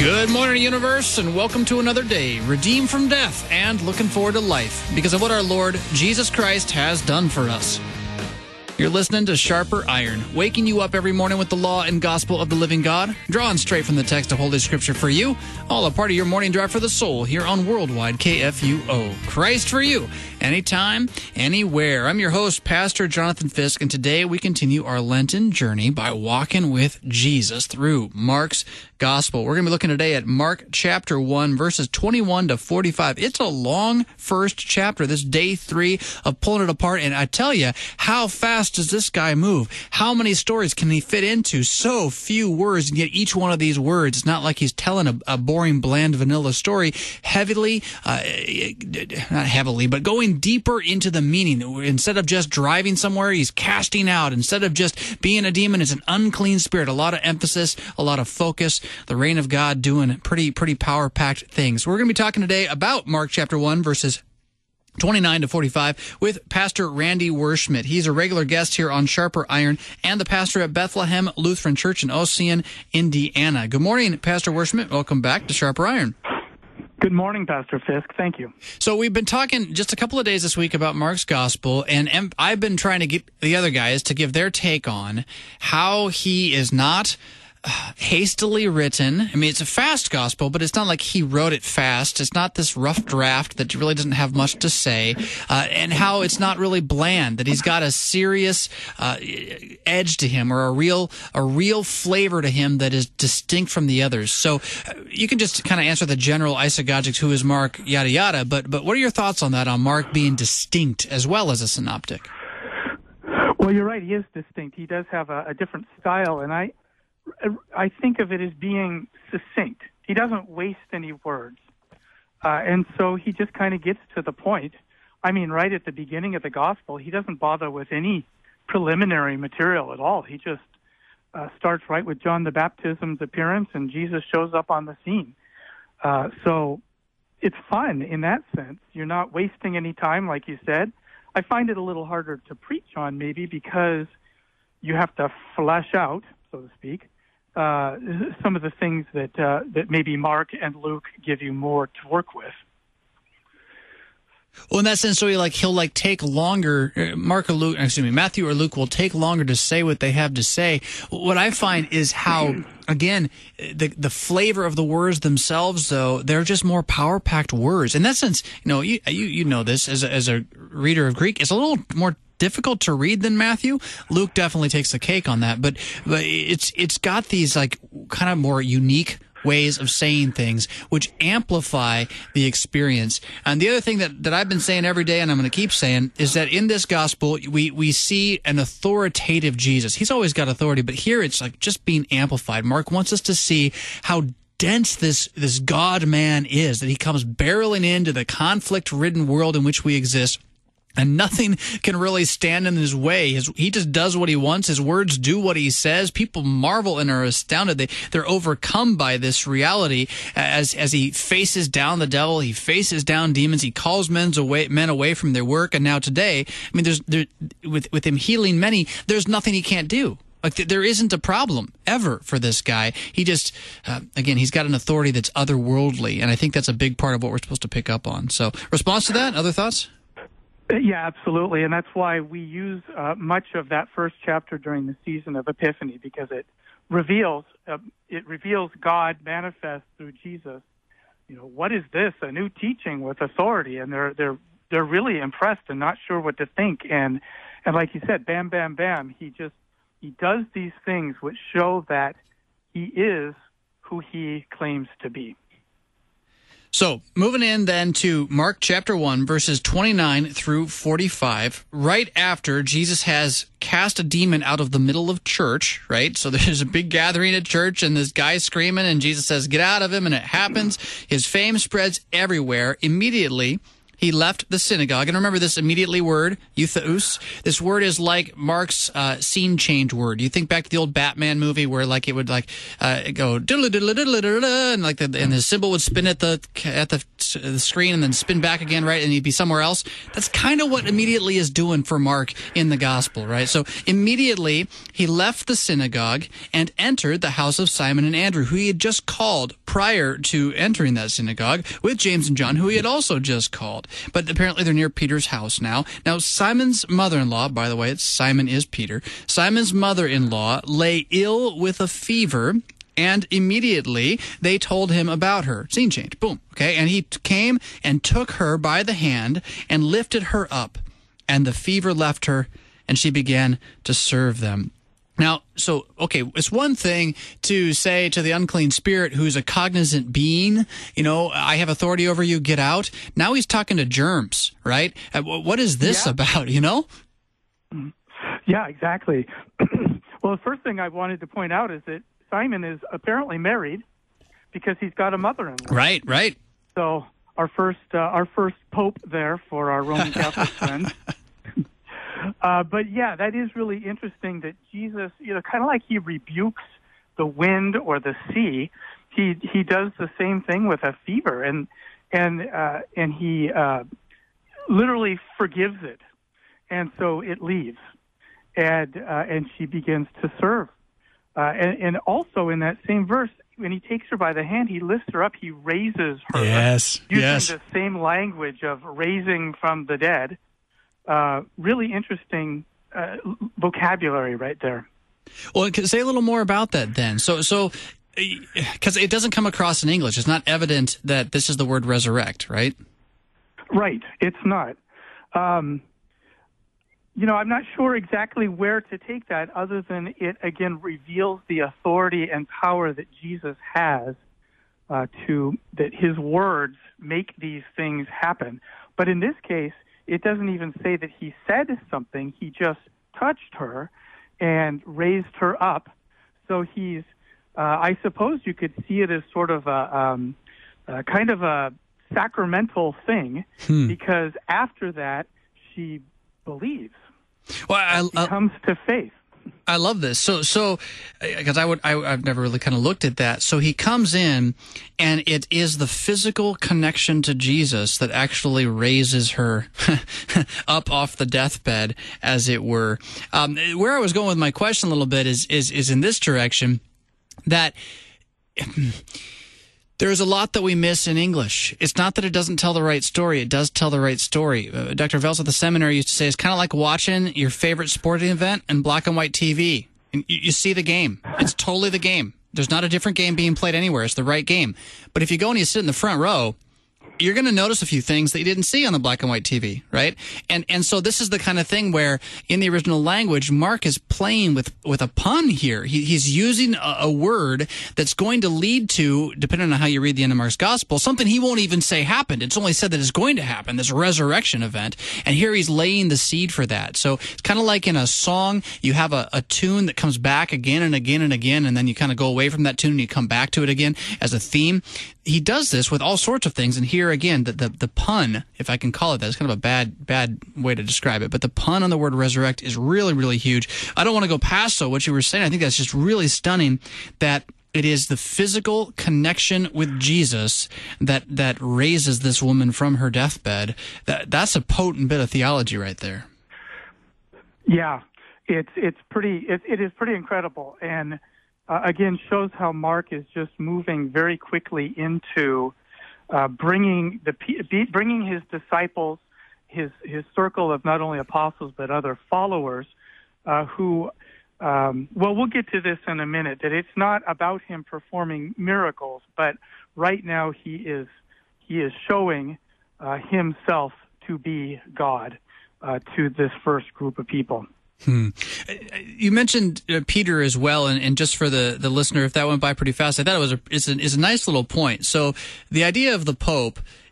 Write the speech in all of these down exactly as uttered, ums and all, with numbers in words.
Good morning, universe, and welcome to another day, redeemed from death and looking forward to life because of what our Lord Jesus Christ has done for us. You're listening to Sharper Iron, waking you up every morning with the law and gospel of the living God, drawn straight from the text of Holy Scripture for you, all a part of your morning drive for the soul here on Worldwide K F U O. Christ for you, anytime, anywhere. I'm your host, Pastor Jonathan Fisk, and today we continue our Lenten journey by walking with Jesus through Mark's Gospel. We're going to be looking today at Mark chapter one, verses twenty-one to forty-five. It's a long first chapter, this day three of pulling it apart, and I tell you, how fast does this guy move? How many stories can he fit into so few words, and yet each one of these words, it's not like he's telling a, a boring, bland, vanilla story, heavily, uh, not heavily, but going deeper into the meaning. Instead of just driving somewhere, he's casting out. Instead of just being a demon, it's an unclean spirit. A lot of emphasis, a lot of focus. The reign of God doing pretty, pretty power-packed things. We're going to be talking today about Mark chapter one, verses twenty-nine to forty-five with Pastor Randy Werschmidt. He's a regular guest here on Sharper Iron and the pastor at Bethlehem Lutheran Church in Ossian, Indiana. Good morning, Pastor Werschmidt. Welcome back to Sharper Iron. Good morning, Pastor Fisk. Thank you. So we've been talking just a couple of days this week about Mark's Gospel, and I've been trying to get the other guys to give their take on how he is not hastily written. I mean, it's a fast gospel, but it's not like he wrote it fast. It's not this rough draft that really doesn't have much to say, uh, and how it's not really bland, that he's got a serious uh, edge to him, or a real a real flavor to him that is distinct from the others. So uh, you can just kind of answer the general isagogics, who is Mark, yada, yada, but, but what are your thoughts on that, on Mark being distinct as well as a synoptic? Well, you're right. He is distinct. He does have a, a different style, and I I think of it as being succinct. He doesn't waste any words. Uh, and so he just kind of gets to the point. I mean, right at the beginning of the gospel, he doesn't bother with any preliminary material at all. He just uh, starts right with John the Baptist's appearance, and Jesus shows up on the scene. Uh, so it's fun in that sense. You're not wasting any time, like you said. I find it a little harder to preach on, maybe, because you have to flesh out, so to speak, Uh, some of the things that uh, that maybe Mark and Luke give you more to work with. Well, in that sense, so he like he'll like take longer. Mark or Luke, excuse me, Matthew or Luke will take longer to say what they have to say. What I find is how, again, the the flavor of the words themselves, though, they're just more power packed words. In that sense, you know, you you, you know this as a, as a reader of Greek, it's a little more difficult to read than Matthew. Luke definitely takes the cake on that, but but it's it's got these like kind of more unique ways of saying things which amplify the experience. And the other thing that, that I've been saying every day, and I'm going to keep saying, is that in this gospel we we see an authoritative Jesus. He's always got authority, but here it's like just being amplified. Mark wants us to see how dense this this God-man is, that he comes barreling into the conflict-ridden world in which we exist, and nothing can really stand in his way. His, he just does what he wants. His words do what he says. People marvel and are astounded. They, they're overcome by this reality as as he faces down the devil. He faces down demons. He calls men's away, men away from their work. And now today, I mean, there's there, with with him healing many, there's nothing he can't do. Like, there isn't a problem ever for this guy. He just, uh, again, he's got an authority that's otherworldly. And I think that's a big part of what we're supposed to pick up on. So, response to that? Other thoughts? Yeah, absolutely, and that's why we use uh, much of that first chapter during the season of Epiphany, because it reveals uh, it reveals God manifest through Jesus. You know, what is this? A new teaching with authority, and they're they're they're really impressed and not sure what to think. And and like you said, bam, bam, bam. He just he does these things which show that he is who he claims to be. So, moving in then to Mark chapter one, verses twenty-nine through forty-five, right after Jesus has cast a demon out of the middle of church, right? So there's a big gathering at church, and this guy's screaming, and Jesus says, "Get out of him," and it happens. His fame spreads everywhere. Immediately, he left the synagogue. And remember this immediately word, eutheus. This word is like Mark's uh, scene change word. You think back to the old Batman movie where like it would like uh, go diddle diddle diddle diddle and like the, and the symbol would spin at the at the, the screen and then spin back again, right? And he'd be somewhere else. That's kind of what immediately is doing for Mark in the gospel, right? So immediately he left the synagogue and entered the house of Simon and Andrew, who he had just called prior to entering that synagogue, with James and John, who he had also just called. But apparently they're near Peter's house now. Now, Simon's mother-in-law, by the way, it's Simon is Peter. Simon's mother-in-law lay ill with a fever, and immediately they told him about her. Scene change. Boom. Okay. And he t- came and took her by the hand and lifted her up, and the fever left her, and she began to serve them. Now, so, okay, it's one thing to say to the unclean spirit who's a cognizant being, you know, I have authority over you, get out. Now he's talking to germs, right? What is this yeah. about, you know? Yeah, exactly. Well, the first thing I wanted to point out is that Simon is apparently married because he's got a mother-in-law. Right, right. So our first, uh, our first pope there for our Roman Catholic friends. Uh, but yeah, that is really interesting that Jesus, you know, kind of like he rebukes the wind or the sea, he he does the same thing with a fever, and and uh, and he uh, literally forgives it, and so it leaves, and uh, and she begins to serve, uh, and, and also in that same verse, when he takes her by the hand, he lifts her up, he raises her, yes, using yes. the same language of raising from the dead. Uh, really interesting uh, vocabulary right there. Well, say a little more about that then. So, so because it doesn't come across in English, it's not evident that this is the word resurrect, right? Right, it's not. Um, you know, I'm not sure exactly where to take that, other than it again reveals the authority and power that Jesus has uh, to that his words make these things happen. But in this case, it doesn't even say that he said something. He just touched her and raised her up. So he's, uh, I suppose you could see it as sort of a um, uh, kind of a sacramental thing, hmm. because after that she believes. Well, I, she uh, comes to faith. I love this. So, so, because I would, I, I've never really kind of looked at that. So he comes in, and it is the physical connection to Jesus that actually raises her up off the deathbed, as it were. Um, where I was going with my question a little bit is, is, is in this direction, that there's a lot that we miss in English. It's not that it doesn't tell the right story. It does tell the right story. Uh, Doctor Vels at the seminary used to say it's kind of like watching your favorite sporting event in black and white T V. And you, you see the game. It's totally the game. There's not a different game being played anywhere. It's the right game. But if you go and you sit in the front row, you're going to notice a few things that you didn't see on the black and white T V, right? And and so this is the kind of thing where in the original language, Mark is playing with, with a pun here. He, he's using a, a word that's going to lead to, depending on how you read the end of Mark's gospel, something he won't even say happened. It's only said that it's going to happen, this resurrection event. And here he's laying the seed for that. So it's kind of like in a song, you have a, a tune that comes back again and again and again, and then you kind of go away from that tune and you come back to it again as a theme. He does this with all sorts of things, and here again, the, the the pun, if I can call it that, it's kind of a bad bad way to describe it, but the pun on the word resurrect is really, really huge. I don't want to go past so what you were saying. I think that's just really stunning, that it is the physical connection with Jesus that that raises this woman from her deathbed. That that's a potent bit of theology right there. Yeah, it's it's pretty it, it is pretty incredible, and Uh, again, shows how Mark is just moving very quickly into uh, bringing the bringing his disciples, his his circle of not only apostles but other followers, uh, who, um, well, we'll get to this in a minute. That it's not about him performing miracles, but right now he is he is showing uh, himself to be God uh, to this first group of people. Hmm. You mentioned uh, Peter as well, and, and just for the, the listener, if that went by pretty fast, I thought it was a, it's a, it's a nice little point. So the idea of the Pope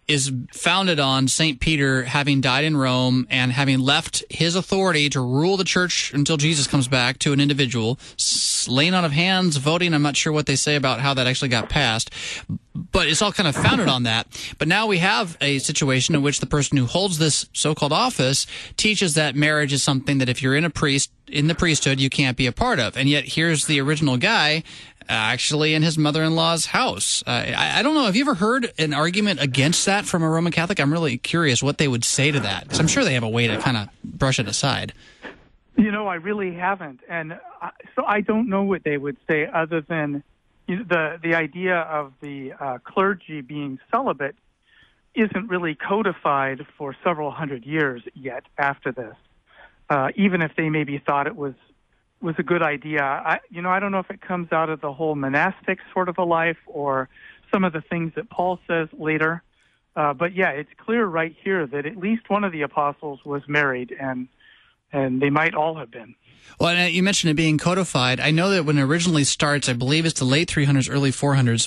is founded on Saint Peter having died in Rome and having left his authority to rule the church until Jesus comes back to an individual, laying on of hands, voting. I'm not sure what they say about how that actually got passed, but it's all kind of founded on that. But now we have a situation in which the person who holds this so-called office teaches that marriage is something that if you're in a priest in the priesthood, you can't be a part of. And yet here's the original guy uh, actually in his mother-in-law's house. Uh, I, I don't know. Have you ever heard an argument against that from a Roman Catholic? I'm really curious what they would say to that, because I'm sure they have a way to kind of brush it aside. You know, I really haven't. And I, so I don't know what they would say other than you know, the, the idea of the uh, clergy being celibate isn't really codified for several hundred years yet after this. Uh, even if they maybe thought it was was a good idea. I, you know, I don't know if it comes out of the whole monastic sort of a life or some of the things that Paul says later. Uh, but yeah, it's clear right here that at least one of the apostles was married, and and they might all have been. Well, and you mentioned it being codified. I know that when it originally starts, I believe it's the late three hundreds, early four hundreds,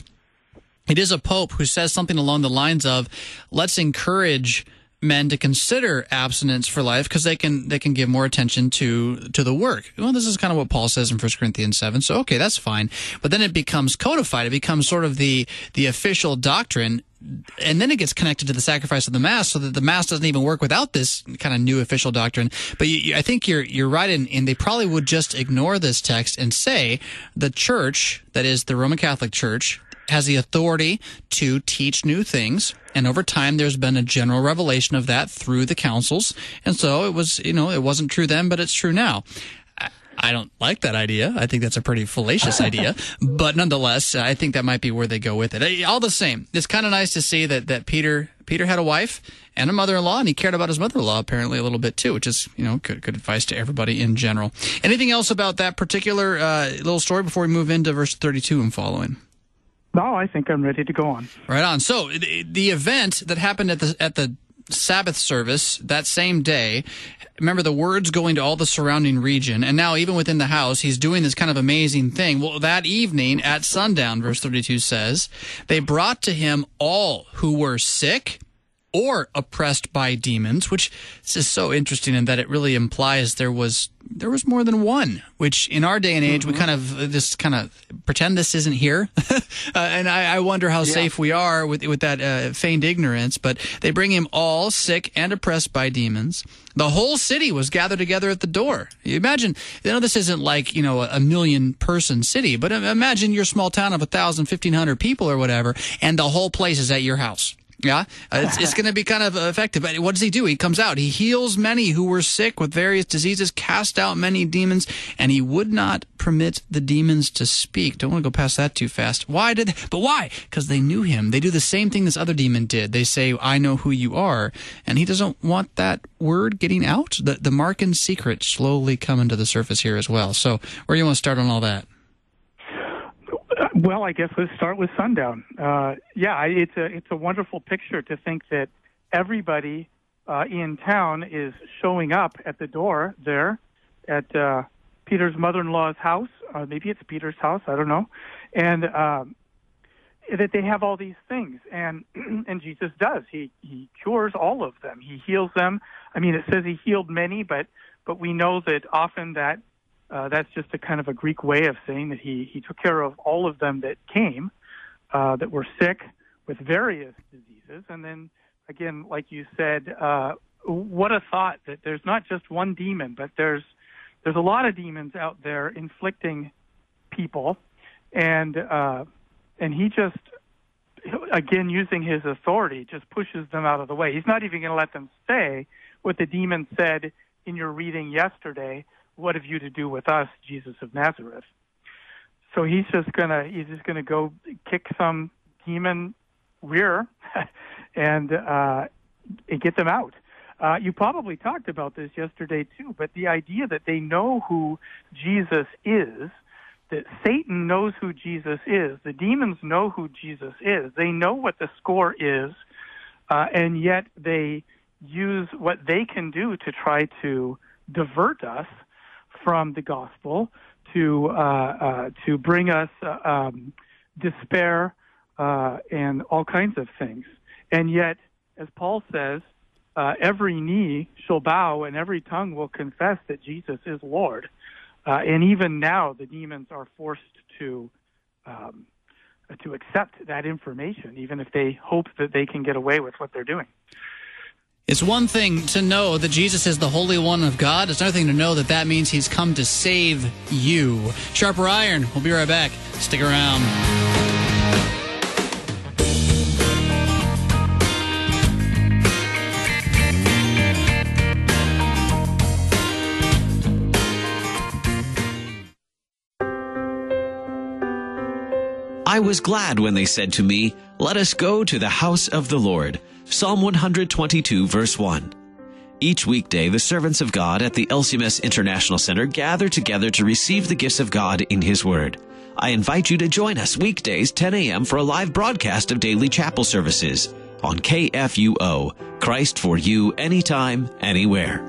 it is a pope who says something along the lines of, let's encourage men to consider abstinence for life because they can they can give more attention to to the work. Well, this is kind of what Paul says in First Corinthians seven, so okay, that's fine. But then it becomes codified. It becomes sort of the the official doctrine, and then it gets connected to the sacrifice of the Mass, so that the Mass doesn't even work without this kind of new official doctrine. But you, you, I think you're you're right, in, in they probably would just ignore this text and say the Church, that is the Roman Catholic Church, has the authority to teach new things, and over time there's been a general revelation of that through the councils, and so it was, you know, it wasn't true then, but it's true now. I, I don't like that idea. I think that's a pretty fallacious idea, but nonetheless, I think that might be where they go with it. All the same, it's kind of nice to see that, that Peter Peter had a wife and a mother-in-law, and he cared about his mother-in-law apparently a little bit too, which is, you know, good, good advice to everybody in general. Anything else about that particular uh, little story before we move into verse thirty-two and following? No, I think I'm ready to go on. Right on. So the, the event that happened at the at the Sabbath service that same day, remember the word's going to all the surrounding region, and now even within the house, he's doing this kind of amazing thing. Well, that evening at sundown, verse thirty-two says, they brought to him all who were sick or oppressed by demons, which is so interesting in that it really implies there was there was more than one, which in our day and age, mm-hmm. we kind of just kind of pretend this isn't here. uh, and I, I wonder how yeah. safe we are with with that uh, feigned ignorance. But they bring him all sick and oppressed by demons. The whole city was gathered together at the door. You imagine, you know, this isn't like, you know, a million person city, but imagine your small town of one thousand, fifteen hundred people or whatever, and the whole place is at your house. Yeah, uh, it's, it's going to be kind of effective. But what does he do? He comes out. He heals many who were sick with various diseases, cast out many demons, and he would not permit the demons to speak. Don't want to go past that too fast. Why did? They, but why? Because they knew him. They do the same thing this other demon did. They say, "I know who you are," and he doesn't want that word getting out. The the mark and secret slowly coming to the surface here as well. So, where do you want to start on all that? Well, I guess let's start with sundown. Uh, yeah, it's a it's a wonderful picture to think that everybody uh, in town is showing up at the door there at uh, Peter's mother-in-law's house. Uh, maybe it's Peter's house, I don't know, and um, that they have all these things, and and Jesus does. He he cures all of them. He heals them. I mean, it says he healed many, but but we know that often that. Uh, that's just a kind of a Greek way of saying that he, he took care of all of them that came, uh, that were sick with various diseases. And then, again, like you said, uh, what a thought that there's not just one demon, but there's there's a lot of demons out there inflicting people. And, uh, and he just, again, using his authority, just pushes them out of the way. He's not even going to let them say what the demon said in your reading yesterday. What have you to do with us, Jesus of Nazareth? So he's just gonna he's just gonna go kick some demon rear and uh, and get them out. Uh, you probably talked about this yesterday too, but the idea that they know who Jesus is, that Satan knows who Jesus is, the demons know who Jesus is, they know what the score is, uh, and yet they use what they can do to try to divert us from the gospel, to uh, uh, to bring us uh, um, despair uh, and all kinds of things. And yet as Paul says, uh, every knee shall bow and every tongue will confess that Jesus is Lord. Uh, and even now, the demons are forced to um, to accept that information, even if they hope that they can get away with what they're doing. It's one thing to know that Jesus is the Holy One of God. It's another thing to know that that means he's come to save you. Sharper Iron. We'll be right back. Stick around. I was glad when they said to me, "Let us go to the house of the Lord." Psalm one twenty-two, verse one. Each weekday, the servants of God at the L C M S International Center gather together to receive the gifts of God in His Word. I invite you to join us weekdays, ten a.m. for a live broadcast of daily chapel services on K F U O, Christ for you, anytime, anywhere.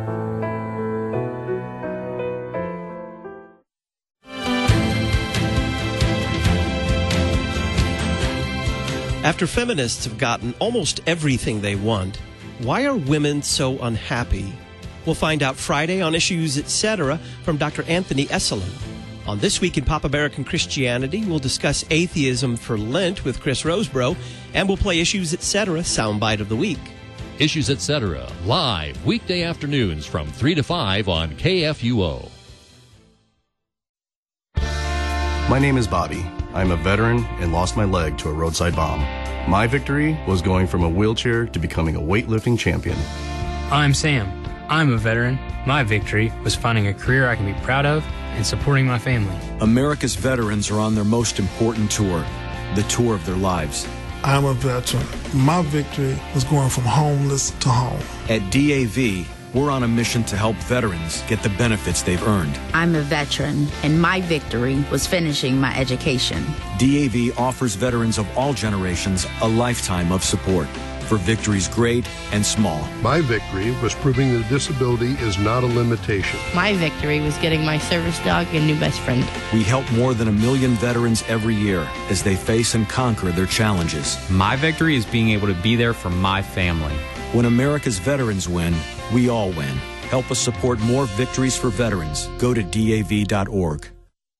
After feminists have gotten almost everything they want, why are women so unhappy? We'll find out Friday on Issues Etc. from Doctor Anthony Esolen. On This Week in Pop American Christianity, we'll discuss atheism for Lent with Chris Rosebrough, and we'll play Issues Etc. Soundbite of the Week. Issues Etc. live weekday afternoons from three to five on K F U O. My name is Bobby. I'm a veteran and lost my leg to a roadside bomb. My victory was going from a wheelchair to becoming a weightlifting champion. I'm Sam. I'm a veteran. My victory was finding a career I can be proud of and supporting my family. America's veterans are on their most important tour, the tour of their lives. I'm a veteran. My victory was going from homeless to home. At D A V, we're on a mission to help veterans get the benefits they've earned. I'm a veteran, and my victory was finishing my education. D A V offers veterans of all generations a lifetime of support for victories great and small. My victory was proving that disability is not a limitation. My victory was getting my service dog a new best friend. We help more than a million veterans every year as they face and conquer their challenges. My victory is being able to be there for my family. When America's veterans win, we all win. Help us support more victories for veterans. Go to D A V dot org.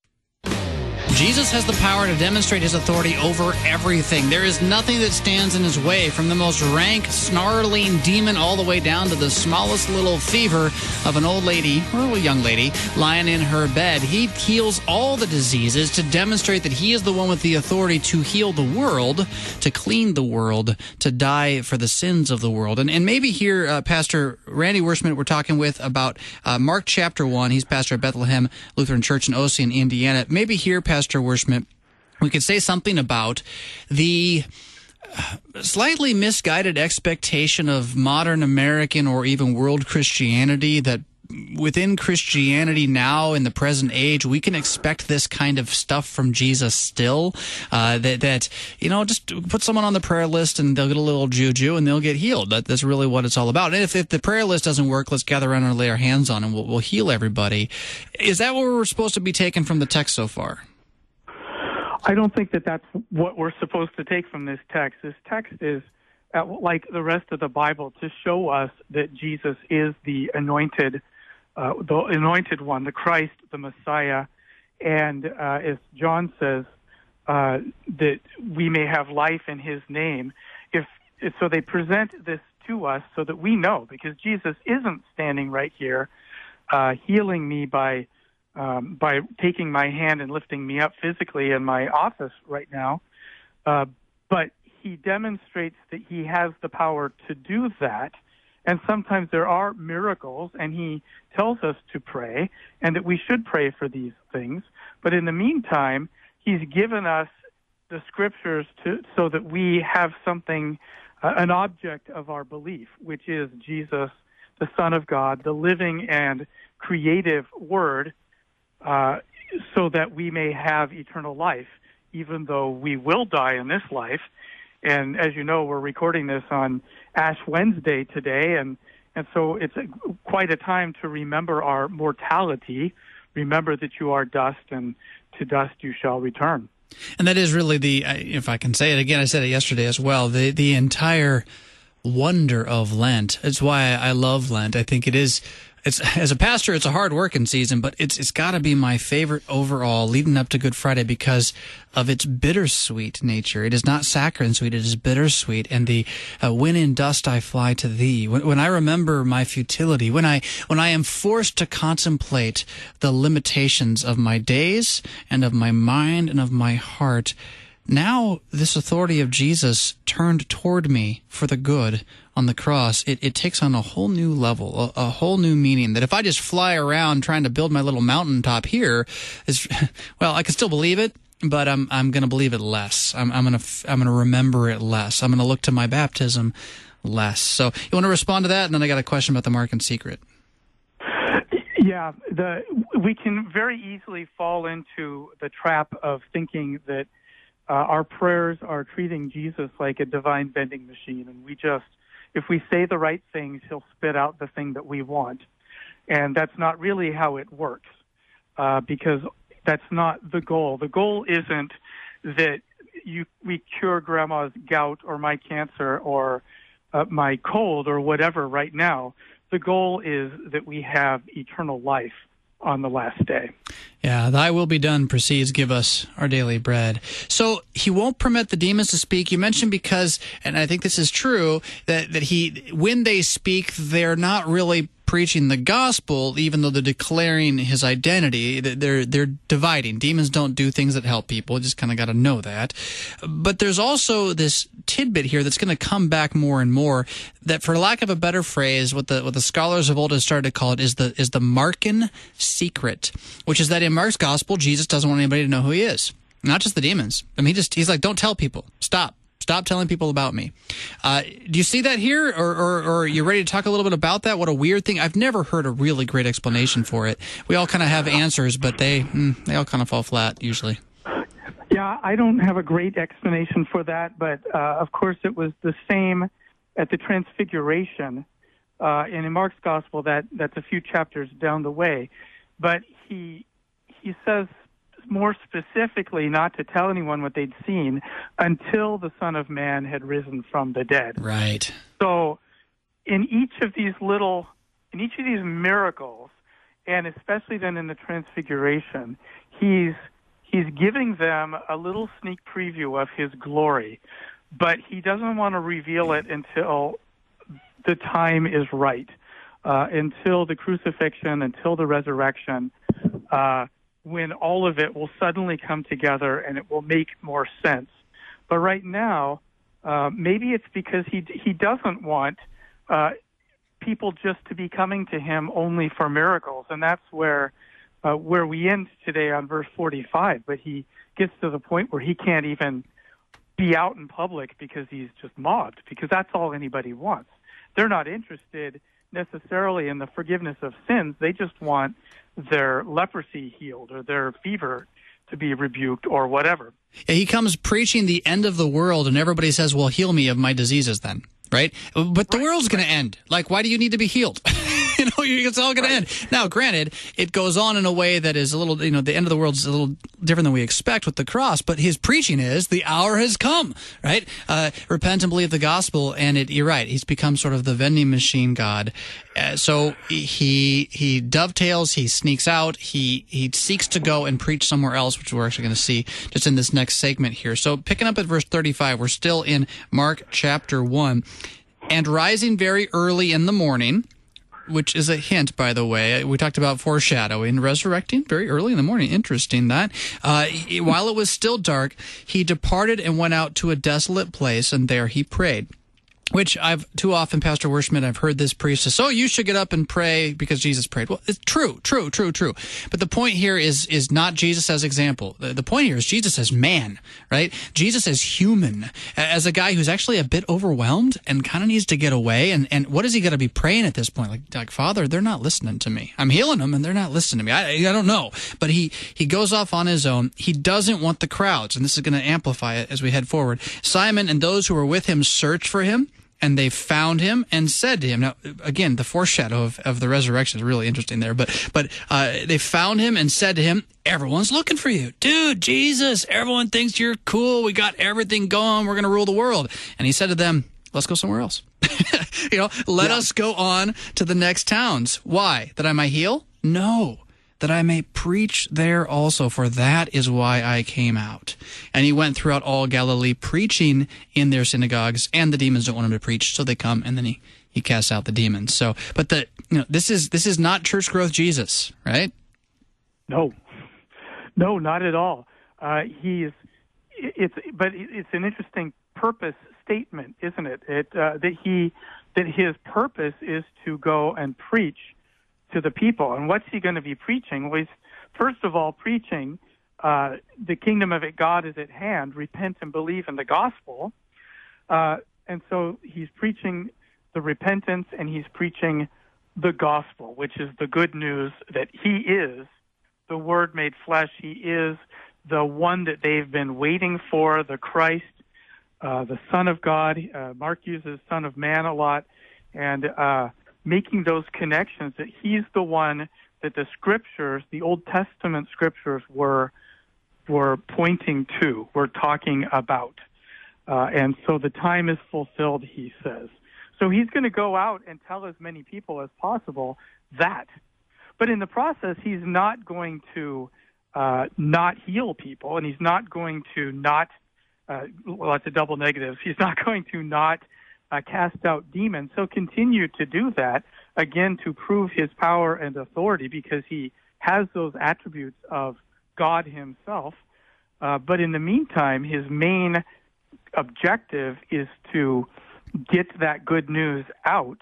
Jesus has the power to demonstrate his authority over everything. There is nothing that stands in his way, from the most rank, snarling demon all the way down to the smallest little fever of an old lady, or a young lady, lying in her bed. He heals all the diseases to demonstrate that he is the one with the authority to heal the world, to clean the world, to die for the sins of the world. And, and maybe here, uh, Pastor Randy Werschmidt, we're talking with about uh, Mark chapter one. He's pastor at Bethlehem Lutheran Church in Ossian, Indiana. Maybe here, Pastor Werschmidt, we could say something about the slightly misguided expectation of modern American or even world Christianity that within Christianity now in the present age, we can expect this kind of stuff from Jesus still, uh, that, that, you know, just put someone on the prayer list and they'll get a little juju and they'll get healed. That, that's really what it's all about. And if, if the prayer list doesn't work, let's gather around and lay our hands on and we'll, we'll heal everybody. Is that what we're supposed to be taking from the text so far? I don't think that that's what we're supposed to take from this text. This text is, uh, like the rest of the Bible, to show us that Jesus is the anointed, uh, the anointed one, the Christ, the Messiah, and uh, as John says, uh, that we may have life in His name. If, if so, they present this to us so that we know, because Jesus isn't standing right here, uh, healing me by. Um, by taking my hand and lifting me up physically in my office right now. Uh, but he demonstrates that he has the power to do that. And sometimes there are miracles, and he tells us to pray and that we should pray for these things. But in the meantime, he's given us the scriptures to, so that we have something, uh, an object of our belief, which is Jesus, the Son of God, the living and creative Word, Uh, so that we may have eternal life, even though we will die in this life. And as you know, we're recording this on Ash Wednesday today, and, and so it's a, quite a time to remember our mortality. Remember that you are dust, and to dust you shall return. And that is really the, if I can say it again, I said it yesterday as well, the, the entire wonder of Lent. It's why I love Lent. I think it is, it's, as a pastor, it's a hard working season, but it's it's got to be my favorite overall leading up to Good Friday because of its bittersweet nature. It is not saccharine sweet, it is bittersweet. And the uh, when in dust I fly to thee, when, when I remember my futility, when I when I am forced to contemplate the limitations of my days and of my mind and of my heart, now this authority of Jesus turned toward me for the good on the cross, it, it takes on a whole new level, a, a whole new meaning, that if I just fly around trying to build my little mountaintop here, is, well, I can still believe it, but I'm I'm going to believe it less. I'm I'm going to I'm going to remember it less. I'm going to look to my baptism less. So you want to respond to that, and then I got a question about the mark and secret. Yeah, the we can very easily fall into the trap of thinking that uh, our prayers are treating Jesus like a divine vending machine, and we just, if we say the right things, he'll spit out the thing that we want. And that's not really how it works, uh, because that's not the goal. The goal isn't that you we cure grandma's gout or my cancer or uh, my cold or whatever right now. The goal is that we have eternal life on the last day. Yeah, thy will be done precedes give us our daily bread. So he won't permit the demons to speak. You mentioned because, and I think this is true, that, that he, when they speak, they're not really preaching the gospel, even though they're declaring his identity. They're they're dividing. Demons don't do things that help people. Just kind of got to know that. But there's also this tidbit here that's going to come back more and more. That, for lack of a better phrase, what the what the scholars of old have started to call it is the is the Markan secret, which is that in Mark's gospel, Jesus doesn't want anybody to know who he is, not just the demons. I mean, he just he's like, don't tell people. Stop. Stop telling people about me. Uh, do you see that here, or, or, or are you ready to talk a little bit about that? What a weird thing. I've never heard a really great explanation for it. We all kind of have answers, but they mm, they all kind of fall flat usually. Yeah, I don't have a great explanation for that, but uh, of course it was the same at the Transfiguration. Uh, and in Mark's Gospel, that, that's a few chapters down the way. But he he says more specifically not to tell anyone what they'd seen until the Son of Man had risen from the dead. Right. So in each of these little, in each of these miracles, and especially then in the Transfiguration, he's he's giving them a little sneak preview of his glory, but he doesn't want to reveal it until the time is right, uh, until the crucifixion, until the resurrection, uh, when all of it will suddenly come together and it will make more sense. But right now, uh, maybe it's because he he doesn't want uh, people just to be coming to him only for miracles, and that's where uh, where we end today on verse forty-five. But he gets to the point where he can't even be out in public because he's just mobbed, because that's all anybody wants. They're not interested necessarily in the forgiveness of sins. They just want their leprosy healed or their fever to be rebuked or whatever. Yeah, he comes preaching the end of the world, and everybody says, well, heal me of my diseases then, right? But the right, world's going right. to end. Like, why do you need to be healed? You know, it's all going right. to end. Now, granted, it goes on in a way that is a little, you know, the end of the world is a little different than we expect with the cross, but his preaching is the hour has come, right? Uh, repent and believe the gospel, and it, you're right, he's become sort of the vending machine God. Uh, so he he dovetails, he sneaks out, he, he seeks to go and preach somewhere else, which we're actually going to see just in this next segment here. So picking up at verse thirty-five, we're still in Mark chapter one. And rising very early in the morning, which is a hint, by the way. We talked about foreshadowing, resurrecting very early in the morning. Interesting that. Uh, while it was still dark, he departed and went out to a desolate place, and there he prayed. Which I've too often, Pastor Werschmidt, I've heard this priest say, so you should get up and pray because Jesus prayed. Well, it's true, true, true, true. But the point here is is not Jesus as example. The, the point here is Jesus as man, right? Jesus as human, as a guy who's actually a bit overwhelmed and kind of needs to get away. And, and what is he going to be praying at this point? Like, like, Father, they're not listening to me. I'm healing them and they're not listening to me. I, I don't know. But he, he goes off on his own. He doesn't want the crowds, and this is going to amplify it as we head forward. Simon and those who were with him searched for him, and they found him and said to him. Now, again, the foreshadow of, of the resurrection is really interesting there. But but uh, they found him and said to him, everyone's looking for you. Dude, Jesus, everyone thinks you're cool. We got everything going. We're going to rule the world. And he said to them, let's go somewhere else. you know, let Yeah. us go on to the next towns. Why? That I might heal? No. That I may preach there also, for that is why I came out. And he went throughout all Galilee, preaching in their synagogues, and the demons don't want him to preach, so they come, and then he, he casts out the demons. So, but the you know, this is this is not church growth Jesus, right? No, no, not at all. Uh, he's it's but it's an interesting purpose statement, isn't it? It uh, that he that his purpose is to go and preach to the people. And what's he going to be preaching? Well, he's first of all preaching uh, the kingdom of God is at hand. Repent and believe in the gospel. Uh, and so he's preaching the repentance, and he's preaching the gospel, which is the good news that he is the Word made flesh. He is the one that they've been waiting for, the Christ, uh, the Son of God. Uh, Mark uses Son of Man a lot, and uh, making those connections that he's the one that the Scriptures, the Old Testament Scriptures, were were pointing to, were talking about. Uh, and so the time is fulfilled, he says. So he's going to go out and tell as many people as possible that. But in the process, he's not going to uh, not heal people, and he's not going to not, uh, well, that's a double negative. He's not going to not uh, cast out demons. So continue to do that, again, to prove his power and authority, because he has those attributes of God himself. Uh, but in the meantime, his main objective is to get that good news out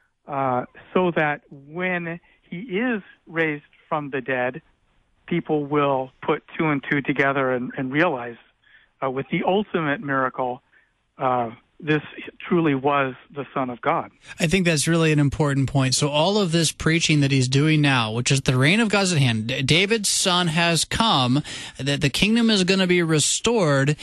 uh, so that when he is raised from the dead, people will put two and two together and, and realize uh, with the ultimate miracle, uh, this truly was the Son of God. I think that's really an important point. So all of this preaching that he's doing now, which is the reign of God's at hand, David's son has come, that the kingdom is going to be restored.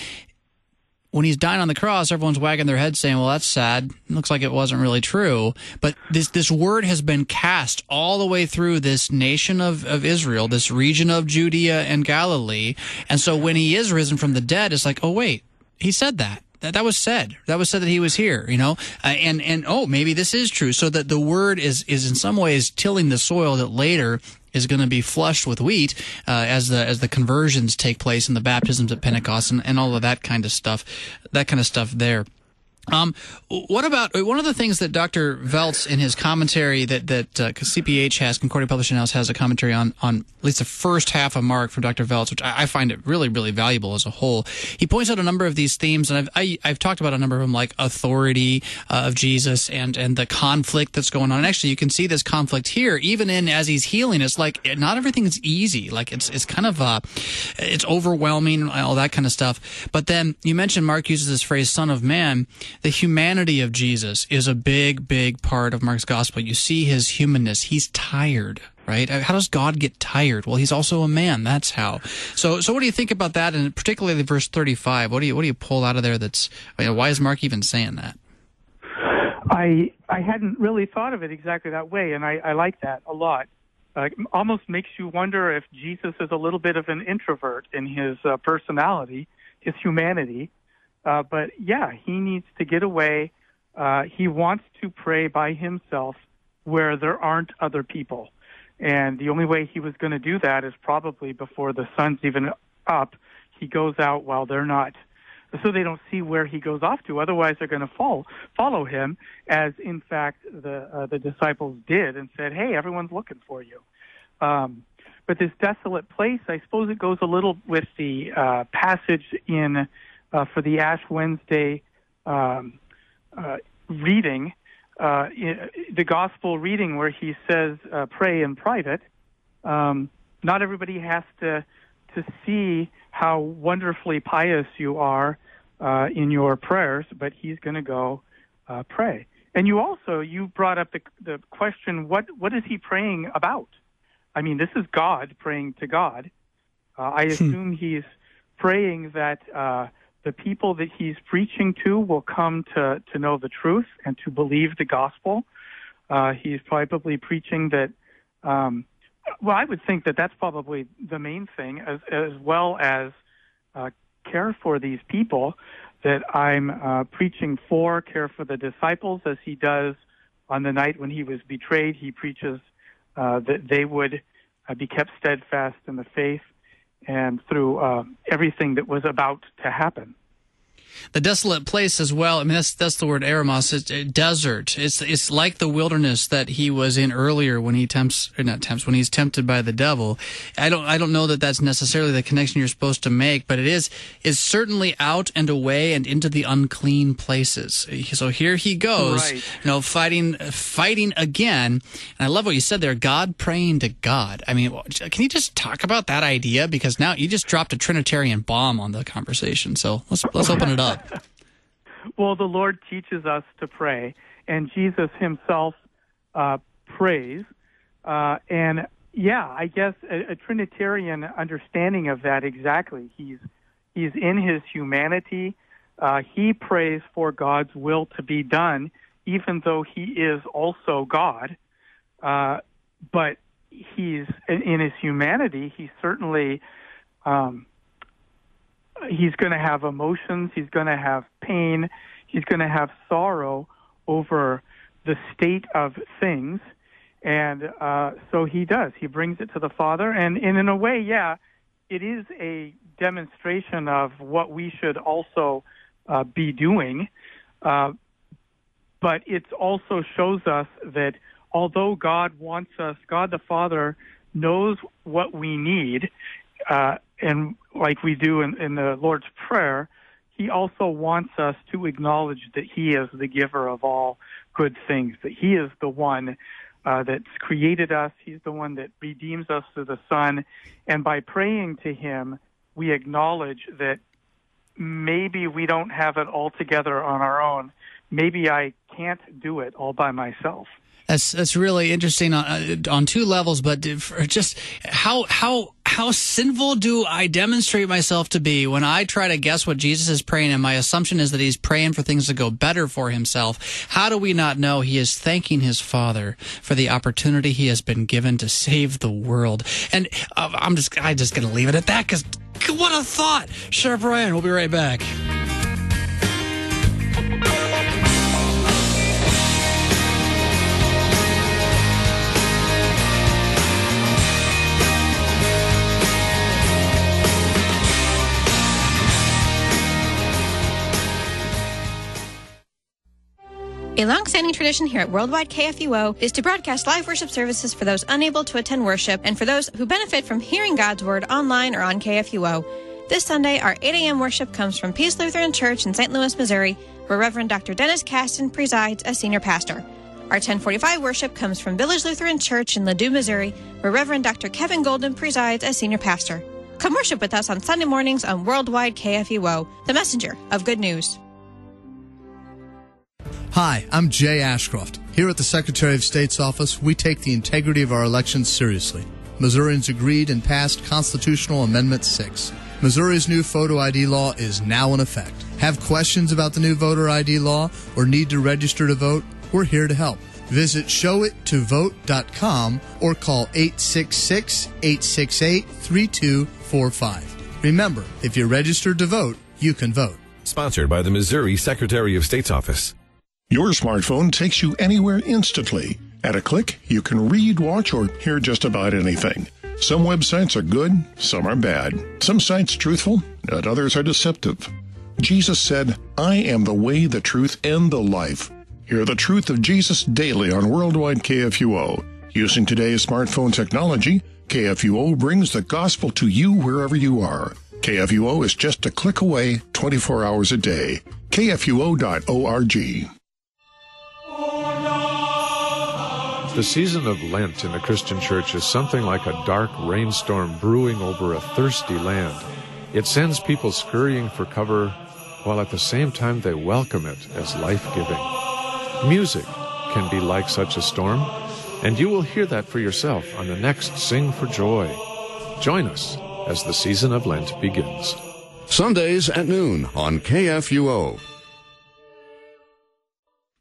When he's dying on the cross, everyone's wagging their head saying, well, that's sad. It looks like it wasn't really true. But this this word has been cast all the way through this nation of, of Israel, this region of Judea and Galilee. And so when he is risen from the dead, it's like, oh, wait, he said that. That, that was said. That was said that he was here, you know, uh, and, and, oh, maybe this is true. So that the word is, is in some ways tilling the soil that later is going to be flushed with wheat uh, as the as the conversions take place and the baptisms at Pentecost and, and all of that kind of stuff, that kind of stuff there. Um, what about one of the things that Doctor Veltz in his commentary that that uh, C P H has, Concordia Publishing House has a commentary on on at least the first half of Mark from Doctor Veltz, which I, I find it really really valuable as a whole. He points out a number of these themes, and I've I, I've talked about a number of them, like authority uh, of Jesus and and the conflict that's going on. And actually, you can see this conflict here, even in as he's healing. It's like not everything is easy. Like it's it's kind of uh, it's overwhelming, all that kind of stuff. But then you mentioned Mark uses this phrase, "Son of Man." The humanity of Jesus is a big, big part of Mark's gospel. You see his humanness. He's tired, right? How does God get tired? Well, he's also a man. That's how. So, so what do you think about that? And particularly verse thirty-five. What do you what do you pull out of there? That's I mean, why is Mark even saying that? I I hadn't really thought of it exactly that way, and I, I like that a lot. Uh, it almost makes you wonder if Jesus is a little bit of an introvert in his uh, personality, his humanity. Uh, but yeah, he needs to get away. Uh, he wants to pray by himself where there aren't other people. And the only way he was going to do that is probably before the sun's even up. He goes out while they're not, so they don't see where he goes off to. Otherwise, they're going to fall, follow him, as in fact the uh, the disciples did, and said, "Hey, everyone's looking for you." Um, but this desolate place, I suppose, it goes a little with the uh, passage in. Uh, for the Ash Wednesday um, uh, reading, uh, the gospel reading where he says, uh, pray in private. Um, not everybody has to to see how wonderfully pious you are uh, in your prayers, but he's going to go uh, pray. And you also, you brought up the, the question, what what is he praying about? I mean, this is God praying to God. Uh, I assume he's praying that uh, the people that he's preaching to will come to, to know the truth and to believe the gospel. Uh, he's probably preaching that, um, well, I would think that that's probably the main thing, as, as well as uh, care for these people. that I'm uh, preaching for, care for the disciples, as he does on the night when he was betrayed. He preaches uh, that they would uh, be kept steadfast in the faith and through uh, everything that was about to happen. The desolate place as well. I mean, that's that's the word eremos. It's a desert. It's it's like the wilderness that he was in earlier when he tempts, or not tempts, when he's tempted by the devil. I don't I don't know that that's necessarily the connection you're supposed to make, but it is is certainly out and away and into the unclean places. So here he goes, Right. you know, fighting fighting again. And I love what you said there. God praying to God. I mean, can you just talk about that idea? Because now you just dropped a Trinitarian bomb on the conversation. So let's let's open it up. Well, the Lord teaches us to pray, and Jesus himself uh, prays. Uh, and, yeah, I guess a, a Trinitarian understanding of that exactly. He's, he's in his humanity. Uh, he prays for God's will to be done, even though he is also God. Uh, but he's in his humanity, he certainly... Um, He's going to have emotions. He's going to have pain. He's going to have sorrow over the state of things. And uh, so he does. He brings it to the Father. And, and in a way, yeah, it is a demonstration of what we should also uh, be doing. Uh, but it also shows us that although God wants us, God the Father knows what we need, uh, and like we do in, in the Lord's Prayer, he also wants us to acknowledge that he is the giver of all good things, that he is the one uh, that's created us. He's the one that redeems us through the Son. And by praying to him, we acknowledge that maybe we don't have it all together on our own. Maybe I can't do it all by myself. That's that's really interesting on uh, on two levels, but just how how how sinful do I demonstrate myself to be when I try to guess what Jesus is praying, and my assumption is that he's praying for things to go better for himself. How do we not know he is thanking his Father for the opportunity he has been given to save the world? And uh, I'm just I just gonna leave it at that, because what a thought. Sharper Iron, we'll be right back. A long-standing tradition here at Worldwide K F U O is to broadcast live worship services for those unable to attend worship and for those who benefit from hearing God's Word online or on K F U O. This Sunday, our eight a.m. worship comes from Peace Lutheran Church in Saint Louis, Missouri, where Reverend Doctor Dennis Caston presides as senior pastor. Our ten forty-five worship comes from Village Lutheran Church in Ladue, Missouri, where Reverend Doctor Kevin Golden presides as senior pastor. Come worship with us on Sunday mornings on Worldwide K F U O, the messenger of good news. Hi, I'm Jay Ashcroft. Here at the Secretary of State's office, we take the integrity of our elections seriously. Missourians agreed and passed Constitutional Amendment six. Missouri's new photo I D law is now in effect. Have questions about the new voter I D law or need to register to vote? We're here to help. Visit show it to vote dot com or call eight six six, eight six eight, three two four five. Remember, if you're registered to vote, you can vote. Sponsored by the Missouri Secretary of State's office. Your smartphone takes you anywhere instantly. At a click, you can read, watch, or hear just about anything. Some websites are good, some are bad. Some sites truthful, and others are deceptive. Jesus said, I am the way, the truth, and the life. Hear the truth of Jesus daily on Worldwide K F U O. Using today's smartphone technology, K F U O brings the gospel to you wherever you are. K F U O is just a click away, twenty-four hours a day. K F U O dot org. The season of Lent in the Christian church is something like a dark rainstorm brewing over a thirsty land. It sends people scurrying for cover, while at the same time they welcome it as life-giving. Music can be like such a storm, and you will hear that for yourself on the next Sing for Joy. Join us as the season of Lent begins. Sundays at noon on K F U O.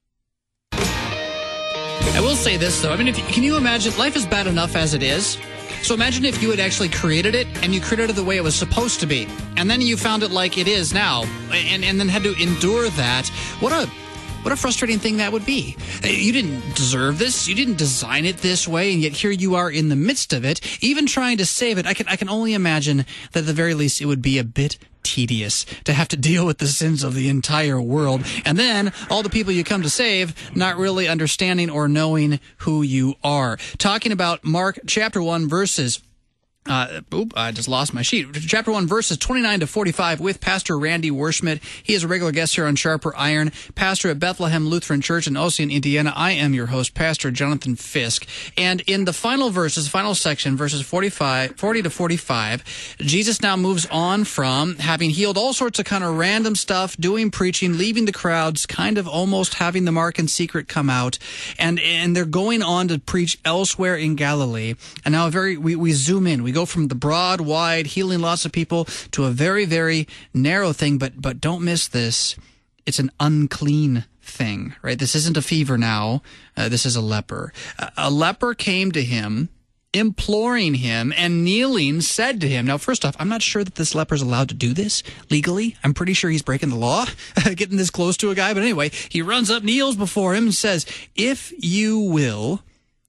I will say this, though. I mean, if, can you imagine? Life is bad enough as it is. So imagine if you had actually created it, and you created it the way it was supposed to be, and then you found it like it is now, and, and then had to endure that. What a What a frustrating thing that would be. You didn't deserve this. You didn't design it this way, and yet here you are in the midst of it, even trying to save it. I can I can only imagine that at the very least it would be a bit tedious to have to deal with the sins of the entire world, and then all the people you come to save not really understanding or knowing who you are. Talking about Mark chapter one verses Uh, oop, I just lost my sheet. Chapter one, verses twenty-nine to forty-five with Pastor Randy Werschmidt. He is a regular guest here on Sharper Iron, pastor at Bethlehem Lutheran Church in Ossian, Indiana. I am your host, Pastor Jonathan Fisk. And in the final verses, final section, verses forty-five, forty to forty-five, Jesus now moves on from having healed all sorts of kind of random stuff, doing preaching, leaving the crowds, kind of almost having the mark in secret come out. And, and they're going on to preach elsewhere in Galilee. And now very, we, we zoom in. We go from the broad, wide, healing lots of people to a very, very narrow thing, but but don't miss this. It's an unclean thing, right? This isn't a fever now. Uh, this is a leper. A, a leper came to him, imploring him, and kneeling said to him. Now, first off, I'm not sure that this leper is allowed to do this legally. I'm pretty sure he's breaking the law, getting this close to a guy. But anyway, he runs up, kneels before him, and says, "If you will,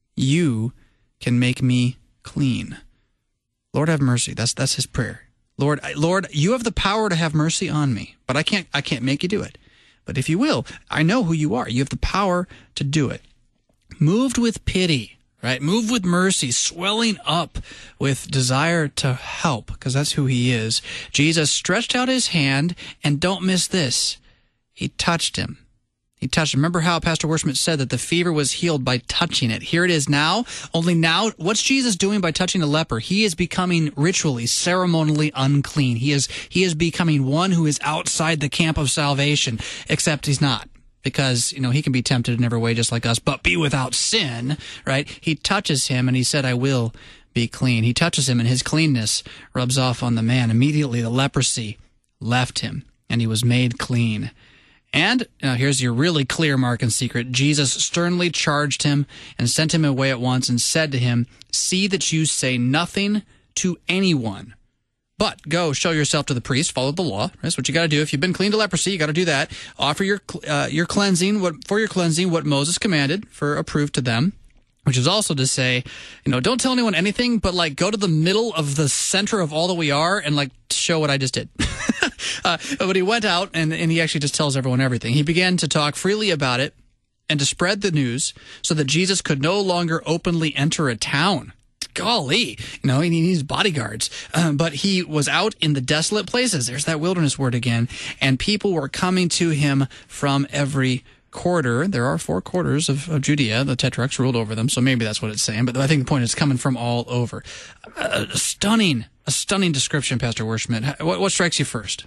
you can make me clean." Lord, have mercy. That's that's his prayer. Lord, Lord, you have the power to have mercy on me, but I can't I can't make you do it. But if you will, I know who you are. You have the power to do it. Moved with pity, right? Moved with mercy, swelling up with desire to help, because that's who he is. Jesus stretched out his hand, and don't miss this, he touched him. He touched. Remember how Pastor Werschmidt said that the fever was healed by touching it. Here it is now. Only now, what's Jesus doing by touching the leper? He is becoming ritually, ceremonially unclean. He is he is becoming one who is outside the camp of salvation, except he's not. Because, you know, he can be tempted in every way just like us, but be without sin, right? He touches him, and he said, "I will be clean." He touches him, and his cleanness rubs off on the man. Immediately, the leprosy left him, and he was made clean. And now here's your really clear mark and secret. Jesus sternly charged him and sent him away at once and said to him, "See that you say nothing to anyone, but go show yourself to the priest, follow the law." That's what you got to do. If you've been clean to leprosy, you got to do that. Offer your uh, your cleansing, what for your cleansing, what Moses commanded for approved to them. Which is also to say, you know, don't tell anyone anything, but like go to the middle of the center of all that we are and like show what I just did. uh, but he went out and, and he actually just tells everyone everything. He began to talk freely about it and to spread the news so that Jesus could no longer openly enter a town. Golly, you know, he needs bodyguards. Um, but he was out in the desolate places. There's that wilderness word again. And people were coming to him from every quarter. There are four quarters of, of Judea. The tetrarchs ruled over them, so maybe that's what it's saying. But I think the point is coming from all over. A, a stunning, a stunning description, Pastor Werschmidt. What, what strikes you first?